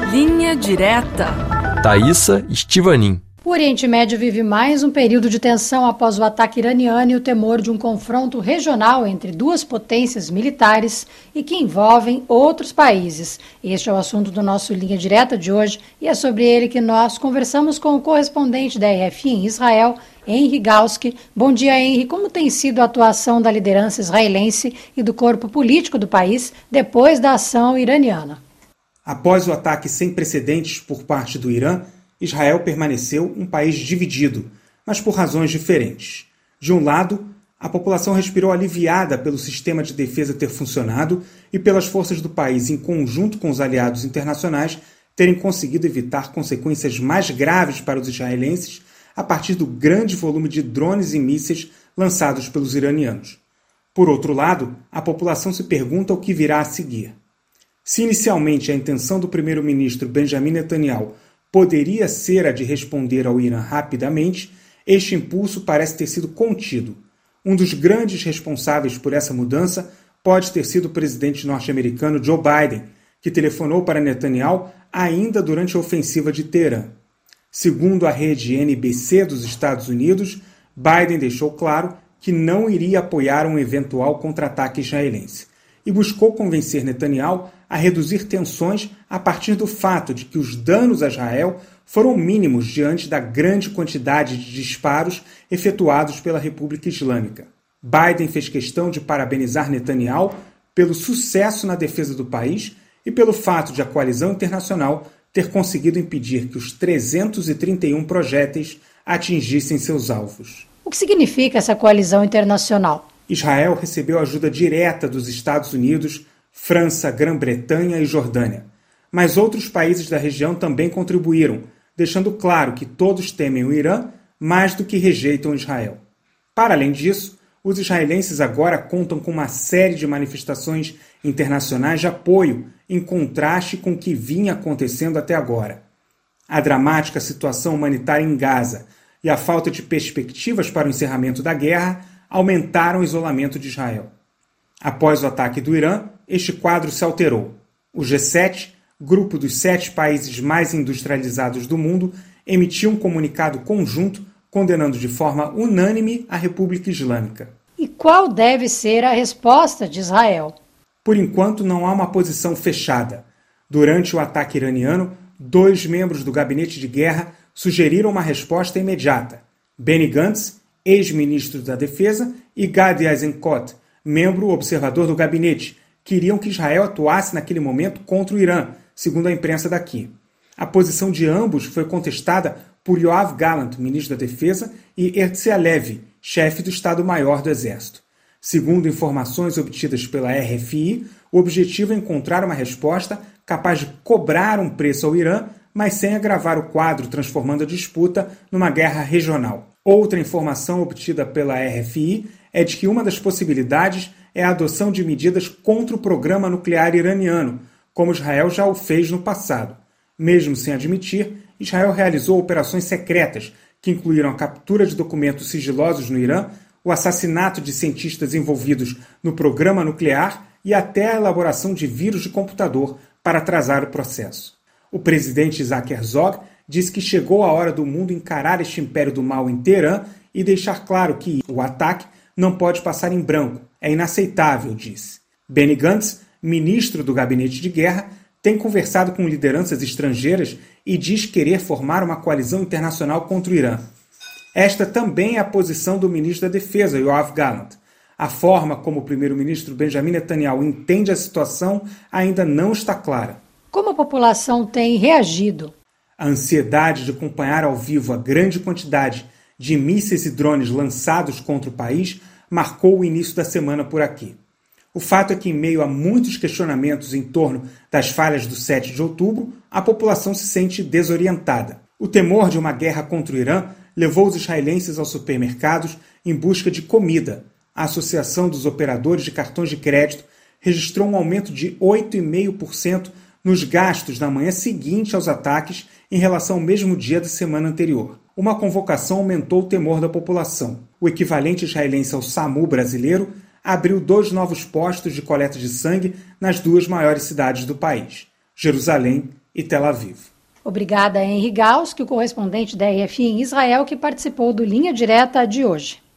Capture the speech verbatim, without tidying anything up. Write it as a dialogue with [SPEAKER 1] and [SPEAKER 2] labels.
[SPEAKER 1] Linha Direta.
[SPEAKER 2] Thaísa Estivanin.
[SPEAKER 3] O Oriente Médio vive mais um período de tensão após o ataque iraniano e o temor de um confronto regional entre duas potências militares e que envolvem outros países. Este é o assunto do nosso Linha Direta de hoje e é sobre ele que nós conversamos com o correspondente da R F I em Israel, Henry Galski. Bom dia, Henry. Como tem sido a atuação da liderança israelense e do corpo político do país depois da ação iraniana?
[SPEAKER 4] Após o ataque sem precedentes por parte do Irã, Israel permaneceu um país dividido, mas por razões diferentes. De um lado, a população respirou aliviada pelo sistema de defesa ter funcionado e pelas forças do país, em conjunto com os aliados internacionais, terem conseguido evitar consequências mais graves para os israelenses a partir do grande volume de drones e mísseis lançados pelos iranianos. Por outro lado, a população se pergunta o que virá a seguir. Se inicialmente a intenção do primeiro-ministro Benjamin Netanyahu poderia ser a de responder ao Irã rapidamente, este impulso parece ter sido contido. Um dos grandes responsáveis por essa mudança pode ter sido o presidente norte-americano Joe Biden, que telefonou para Netanyahu ainda durante a ofensiva de Teherã. Segundo a rede N B C dos Estados Unidos, Biden deixou claro que não iria apoiar um eventual contra-ataque israelense e buscou convencer Netanyahu a reduzir tensões a partir do fato de que os danos a Israel foram mínimos diante da grande quantidade de disparos efetuados pela República Islâmica. Biden fez questão de parabenizar Netanyahu pelo sucesso na defesa do país e pelo fato de a coalizão internacional ter conseguido impedir que os trezentos e trinta e um projéteis atingissem seus alvos.
[SPEAKER 3] O que significa essa coalizão internacional?
[SPEAKER 4] Israel recebeu ajuda direta dos Estados Unidos, França, Grã-Bretanha e Jordânia. Mas outros países da região também contribuíram, deixando claro que todos temem o Irã mais do que rejeitam Israel. Para além disso, os israelenses agora contam com uma série de manifestações internacionais de apoio, em contraste com o que vinha acontecendo até agora. A dramática situação humanitária em Gaza e a falta de perspectivas para o encerramento da guerra aumentaram o isolamento de Israel. Após o ataque do Irã, este quadro se alterou. O G sete, grupo dos sete países mais industrializados do mundo, emitiu um comunicado conjunto condenando de forma unânime a República Islâmica.
[SPEAKER 3] E qual deve ser a resposta de Israel?
[SPEAKER 4] Por enquanto, não há uma posição fechada. Durante o ataque iraniano, dois membros do gabinete de guerra sugeriram uma resposta imediata. Benny Gantz, ex-ministro da Defesa, e Gadi Eisenkot, membro observador do gabinete, queriam que Israel atuasse naquele momento contra o Irã, segundo a imprensa daqui. A posição de ambos foi contestada por Yoav Gallant, ministro da Defesa, e Herzl Halevi, chefe do Estado-Maior do Exército. Segundo informações obtidas pela R F I, o objetivo é encontrar uma resposta capaz de cobrar um preço ao Irã, mas sem agravar o quadro, transformando a disputa numa guerra regional. Outra informação obtida pela R F I é de que uma das possibilidades é a adoção de medidas contra o programa nuclear iraniano, como Israel já o fez no passado. Mesmo sem admitir, Israel realizou operações secretas que incluíram a captura de documentos sigilosos no Irã, o assassinato de cientistas envolvidos no programa nuclear e até a elaboração de vírus de computador para atrasar o processo. O presidente Isaac Herzog disse que chegou a hora do mundo encarar este império do mal em Teherã e deixar claro que o ataque não pode passar em branco. É inaceitável, disse. Benny Gantz, ministro do Gabinete de Guerra, tem conversado com lideranças estrangeiras e diz querer formar uma coalizão internacional contra o Irã. Esta também é a posição do ministro da Defesa, Yoav Gallant. A forma como o primeiro-ministro Benjamin Netanyahu entende a situação ainda não está clara.
[SPEAKER 3] Como a população tem reagido?
[SPEAKER 4] A ansiedade de acompanhar ao vivo a grande quantidade de mísseis e drones lançados contra o país marcou o início da semana por aqui. O fato é que, em meio a muitos questionamentos em torno das falhas do sete de outubro, a população se sente desorientada. O temor de uma guerra contra o Irã levou os israelenses aos supermercados em busca de comida. A Associação dos Operadores de Cartões de Crédito registrou um aumento de oito vírgula cinco por cento nos gastos na manhã seguinte aos ataques em relação ao mesmo dia da semana anterior. Uma convocação aumentou o temor da população. O equivalente israelense ao SAMU brasileiro abriu dois novos postos de coleta de sangue nas duas maiores cidades do país, Jerusalém e Tel Aviv.
[SPEAKER 3] Obrigada a Henri Gauss, que é o correspondente da R F I em Israel, que participou do Linha Direta de hoje.